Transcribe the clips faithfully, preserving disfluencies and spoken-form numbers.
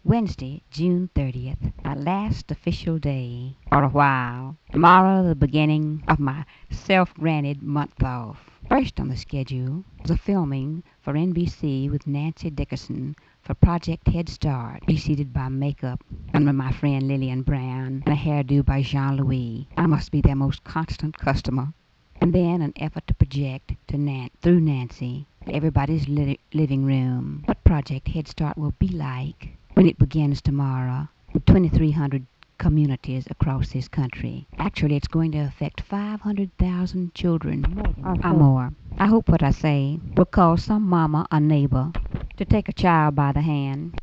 Wednesday, June thirtieth, my last official day for a while. Tomorrow, the beginning of my self-granted month off. First on the schedule was a filming for N B C with Nancy Dickerson for Project Head Start, preceded by makeup done by my friend Lillian Brown and a hairdo by Jean-Louis. I must be their most constant customer. And then an effort to project to Nan- through Nancy to everybody's li- living room what Project Head Start will be like when it begins tomorrow in twenty-three hundred communities across this country. Actually, it's going to affect five hundred thousand children or more. I hope what I say will cause some mama or neighbor to take a child by the hand,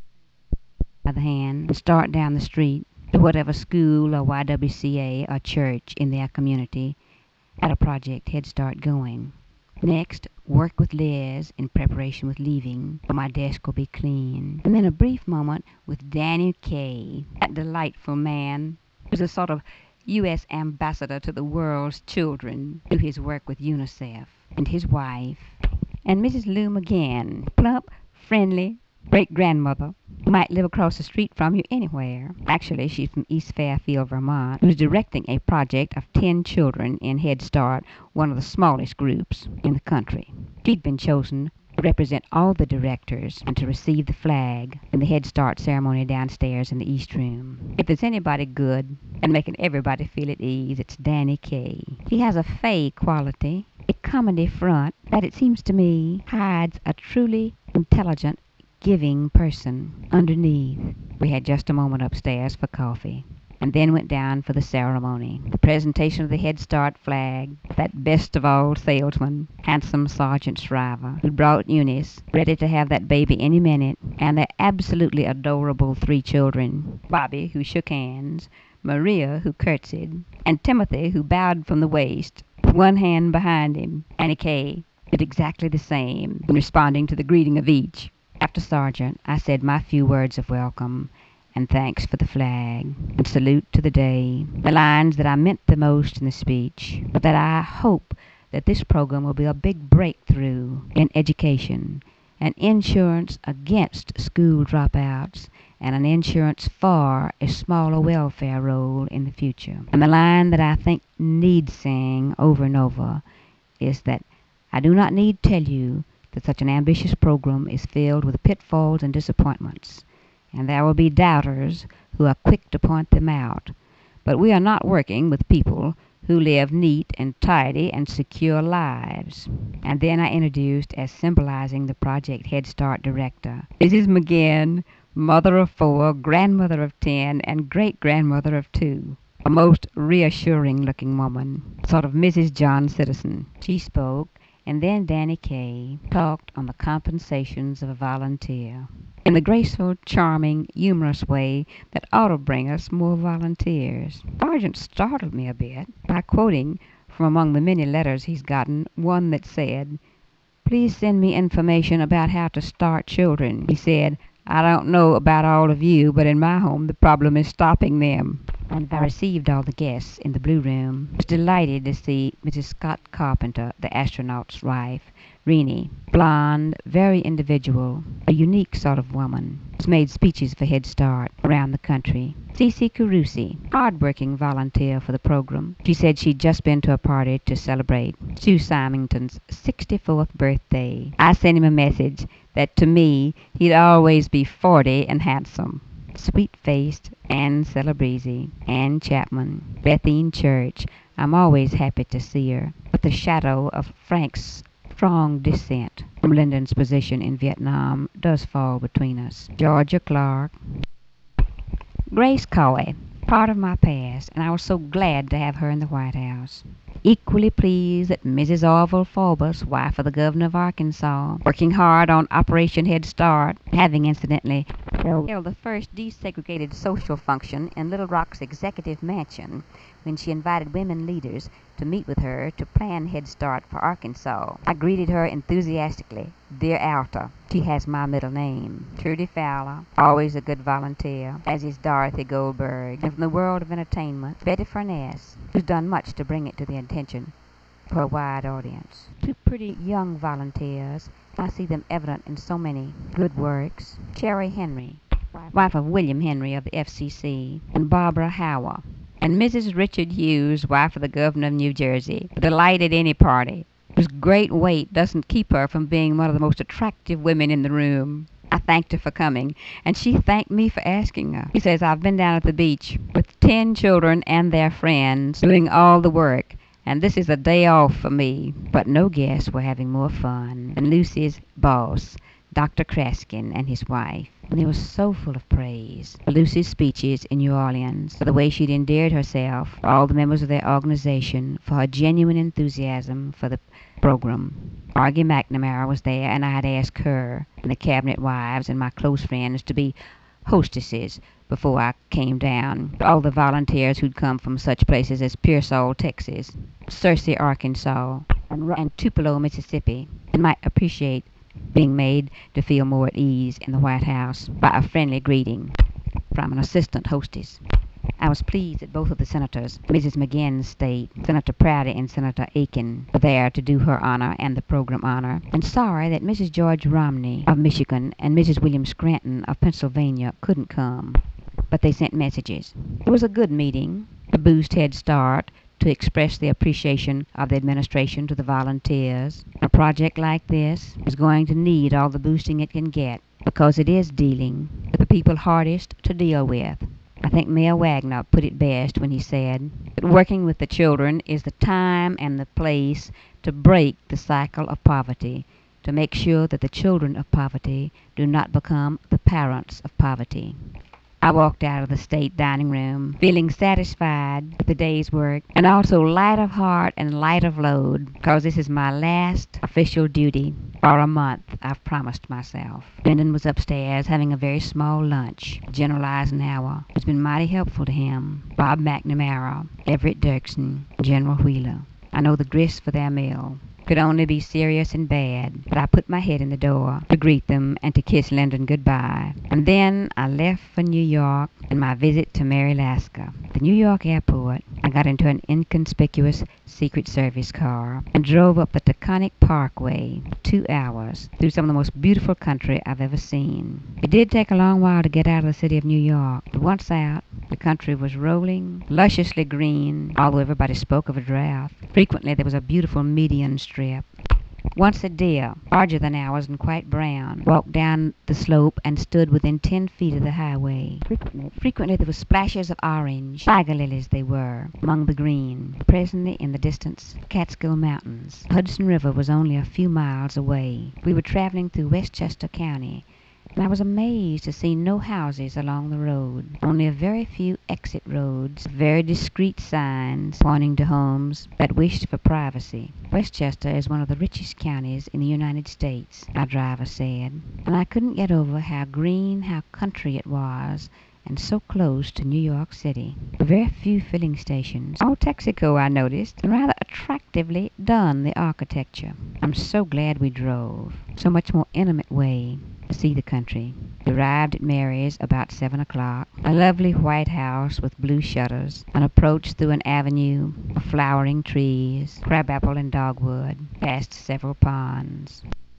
by the hand and start down the street to whatever school or Y W C A or church in their community at a Project Head Start going. Next, work with Liz in preparation with leaving, for my desk will be clean. And then a brief moment with Danny Kaye, that delightful man who's a sort of U S ambassador to the world's children through his work with UNICEF, and his wife, and Missus Lou McGinn, plump, friendly great-grandmother who might live across the street from you anywhere. Actually, she's from East Fairfield, Vermont, who's directing a project of ten children in Head Start, one of the smallest groups in the country. She'd been chosen to represent all the directors and to receive the flag in the Head Start ceremony downstairs in the East Room. If there's anybody good at making everybody feel at ease, it's Danny Kaye. He has a fey quality, a comedy front that, it seems to me, hides a truly intelligent, giving person underneath. We had just a moment upstairs for coffee, and then went down for the ceremony. The presentation of the Head Start flag, that best of all salesman, handsome Sergeant Shriver, who brought Eunice, ready to have that baby any minute, and their absolutely adorable three children, Bobby, who shook hands, Maria, who curtsied, and Timothy, who bowed from the waist, one hand behind him. Annie Kaye did exactly the same in responding to the greeting of each. After Sergeant, I said my few words of welcome and thanks for the flag and salute to the day, the lines that I meant the most in the speech, but that I hope that this program will be a big breakthrough in education, an insurance against school dropouts, and an insurance for a smaller welfare role in the future. And the line that I think needs saying over and over is that I do not need tell you that such an ambitious program is filled with pitfalls and disappointments, and there will be doubters who are quick to point them out. But we are not working with people who live neat and tidy and secure lives. And then I introduced, as symbolizing the Project Head Start director, Missus McGinn, mother of four, grandmother of ten, and great-grandmother of two. A most reassuring-looking woman, sort of Missus John Citizen. She spoke, and then Danny Kaye talked on the compensations of a volunteer in the graceful, charming, humorous way that ought to bring us more volunteers. Sergeant startled me a bit by quoting from among the many letters he's gotten one that said, "Please send me information about how to start children." He said, "I don't know about all of you, but in my home the problem is stopping them." And I received all the guests in the Blue Room. I was delighted to see Missus Scott Carpenter, the astronaut's wife, Renee, blonde, very individual, a unique sort of woman, who's made speeches for Head Start around the country. Cece Carusi, hard-working volunteer for the program. She said she'd just been to a party to celebrate Sue Symington's sixty-fourth birthday. I sent him a message that to me he'd always be forty and handsome. Sweet-faced Ann Celebrezzi, Ann Chapman, Bethine Church. I'm always happy to see her, but the shadow of Frank's strong descent from Lyndon's position in Vietnam does fall between us. Georgia Clark. Grace Coy, part of my past, and I was so glad to have her in the White House. Equally pleased that Missus Orville Forbes, wife of the governor of Arkansas, working hard on Operation Head Start, having incidentally held the first desegregated social function in Little Rock's executive mansion when she invited women leaders to meet with her to plan Head Start for Arkansas. I greeted her enthusiastically, "Dear Alta." She has my middle name. Trudy Fowler, always a good volunteer, as is Dorothy Goldberg. And from the world of entertainment, Betty Furness, who's done much to bring it to the attention for a wide audience. Two pretty young volunteers. I see them evident in so many good works. Cherry Henry, wife of William Henry of the F C C, and Barbara Howell, and Missus Richard Hughes, wife of the governor of New Jersey. A delight at any party, whose great weight doesn't keep her from being one of the most attractive women in the room. I thanked her for coming, and she thanked me for asking her. She says, I've been down at the beach with ten children and their friends, doing all the work, and this is a day off for me. But no guests were having more fun than Lucy's boss, Doctor Kraskin, and his wife. And they were so full of praise for Lucy's speeches in New Orleans, for the way she'd endeared herself, for all the members of their organization, for her genuine enthusiasm for the program. Margie McNamara was there, and I had asked her and the cabinet wives and my close friends to be hostesses before I came down. All the volunteers who'd come from such places as Pearsall, Texas, Searcy, Arkansas, and, and Tupelo, Mississippi, and might appreciate being made to feel more at ease in the White House by a friendly greeting from an assistant hostess. I was pleased that both of the senators, Missus McGinn's state, Senator Prouty and Senator Aiken, were there to do her honor and the program honor, and sorry that Missus George Romney of Michigan and Missus William Scranton of Pennsylvania couldn't come, but they sent messages. It was a good meeting, a boost head start to express the appreciation of the administration to the volunteers. A project like this is going to need all the boosting it can get, because it is dealing with the people hardest to deal with. I think Mayor Wagner put it best when he said that working with the children is the time and the place to break the cycle of poverty, to make sure that the children of poverty do not become the parents of poverty. I walked out of the state dining room feeling satisfied with the day's work, and also light of heart and light of load, because this is my last official duty for a month, I've promised myself. Lyndon was upstairs having a very small lunch. General Eisenhower has been mighty helpful to him, Bob McNamara, Everett Dirksen, General Wheeler. I know the grist for their mill could only be serious and bad, but I put my head in the door to greet them and to kiss Lyndon goodbye. And then I left for New York and my visit to Mary Lasker. At the New York airport, I got into an inconspicuous Secret Service car and drove up the Taconic Parkway two hours through some of the most beautiful country I've ever seen. It did take a long while to get out of the city of New York, but once out, the country was rolling, lusciously green, although everybody spoke of a drought. Frequently there was a beautiful median strip. Once a deer, larger than ours and quite brown, walked down the slope and stood within ten feet of the highway. Frequently, frequently there were splashes of orange, tiger lilies they were, among the green. Presently, in the distance, Catskill Mountains. The Hudson River was only a few miles away. We were traveling through Westchester County, and I was amazed to see no houses along the road, only a very few exit roads, very discreet signs pointing to homes that wished for privacy. Westchester is one of the richest counties in the United States, our driver said, and I couldn't get over how green, how country it was, and so close to New York City. Very few filling stations. All Texaco, I noticed, and rather attractively done, the architecture. I'm so glad we drove. So much more intimate way to see the country. We arrived at Mary's about seven o'clock, a lovely white house with blue shutters, and approached through an avenue of flowering trees, crabapple and dogwood, past several ponds.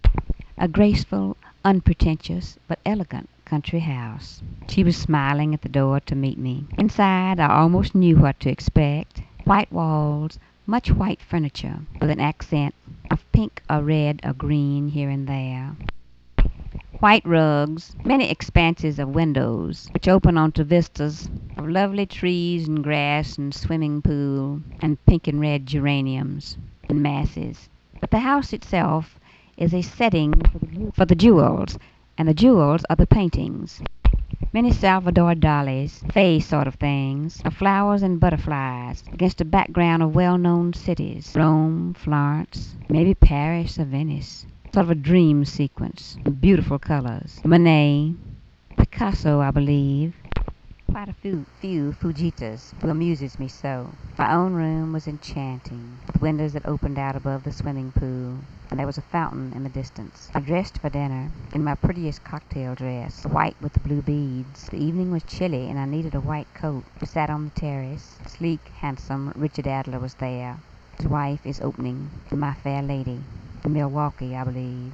A graceful, unpretentious, but elegant country house. She was smiling at the door to meet me. Inside, I almost knew what to expect. White walls, much white furniture, with an accent of pink or red or green here and there. White rugs, many expanses of windows, which open onto vistas of lovely trees and grass and swimming pool, and pink and red geraniums in masses. But the house itself is a setting for the, for the jewels, and the jewels are the paintings. Many Salvador Dali's, Fay sort of things, of flowers and butterflies, against a background of well-known cities. Rome, Florence, maybe Paris or Venice. Sort of a dream sequence, beautiful colors. Monet, Picasso, I believe. Quite a few, few Fujitas, who amuses me so. My own room was enchanting, with windows that opened out above the swimming pool, and there was a fountain in the distance. I dressed for dinner in my prettiest cocktail dress, white with the blue beads. The evening was chilly, and I needed a white coat. We sat on the terrace. Sleek, handsome Richard Adler was there. His wife is opening to My Fair Lady, in Milwaukee, I believe.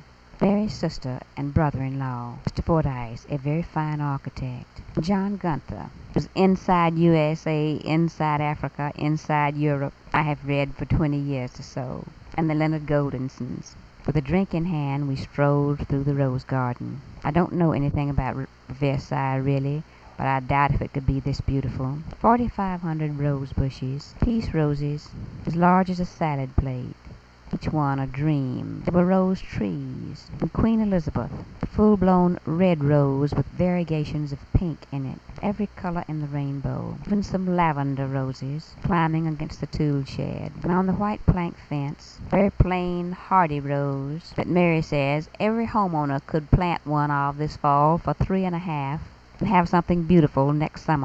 Mary's sister and brother-in-law, Mister Fordyce, a very fine architect. John Gunther was inside U S A, inside Africa, inside Europe, I have read for twenty years or so. And the Leonard Goldensons. With a drink in hand, we strolled through the rose garden. I don't know anything about R- Versailles, really, but I doubt if it could be this beautiful. forty-five hundred rose bushes, peace roses, as large as a salad plate, each one a dream. There were rose trees, and Queen Elizabeth, a full-blown red rose with variegations of pink in it, every color in the rainbow, even some lavender roses climbing against the tool shed. And on the white plank fence, a very plain, hardy rose that Mary says every homeowner could plant one of this fall for three and a half and have something beautiful next summer.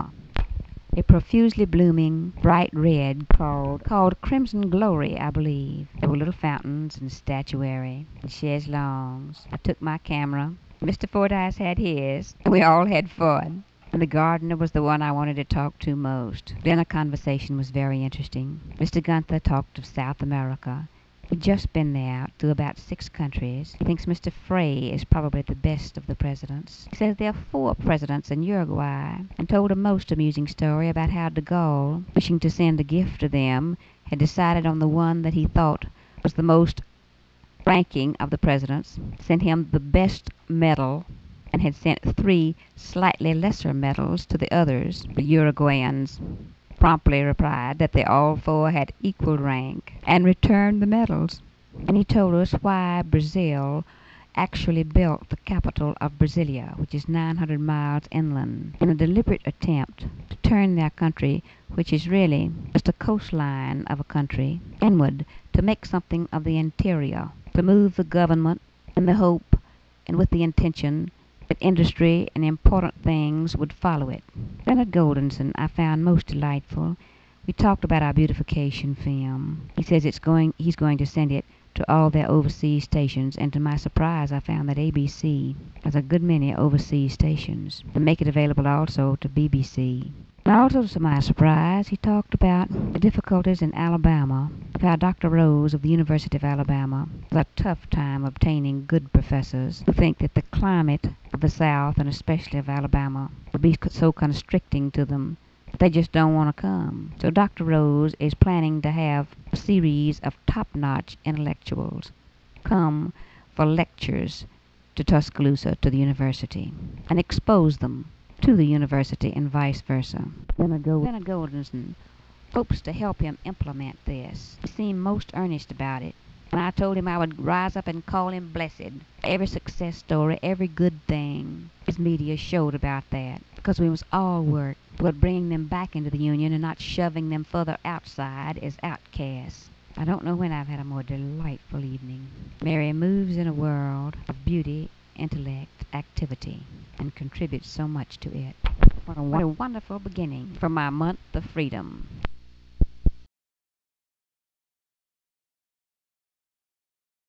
A profusely blooming bright red called called Crimson Glory, I believe. There were little fountains and statuary and chaise longues. I took my camera. Mister Fordyce had his. We all had fun. And the gardener was the one I wanted to talk to most. Dinner conversation was very interesting. Mister Gunther talked of South America. He'd just been there to about six countries. He thinks Mister Frey is probably the best of the presidents. He says there are four presidents in Uruguay, and told a most amusing story about how de Gaulle, wishing to send a gift to them, had decided on the one that he thought was the most ranking of the presidents, sent him the best medal, and had sent three slightly lesser medals to the others. The Uruguayans promptly replied that they all four had equal rank, and returned the medals. And he told us why Brazil actually built the capital of Brasilia, which is nine hundred miles inland, in a deliberate attempt to turn their country, which is really just a coastline of a country, inward, to make something of the interior, to move the government in the hope and with the intention that industry and important things would follow it. Leonard Goldenson I found most delightful. We talked about our beautification film. He says it's going. He's going to send it to all their overseas stations, and to my surprise I found that A B C has a good many overseas stations, and make it available also to B B C. And also, to my surprise, he talked about the difficulties in Alabama, of how Doctor Rose of the University of Alabama has a tough time obtaining good professors who think that the climate of the South, and especially of Alabama, will be so constricting to them that they just don't want to come. So Doctor Rose is planning to have a series of top-notch intellectuals come for lectures to Tuscaloosa, to the university, and expose them to the university and vice versa. Leonard Goldenson hopes to help him implement this. He seemed most earnest about it, and I told him I would rise up and call him blessed. Every success story, every good thing, his media showed about that, because we must all work toward bringing them back into the Union and not shoving them further outside as outcasts. I don't know when I've had a more delightful evening. Mary moves in a world of beauty, intellect, activity, and contributes so much to it. What a, what a wonderful beginning for my month of freedom.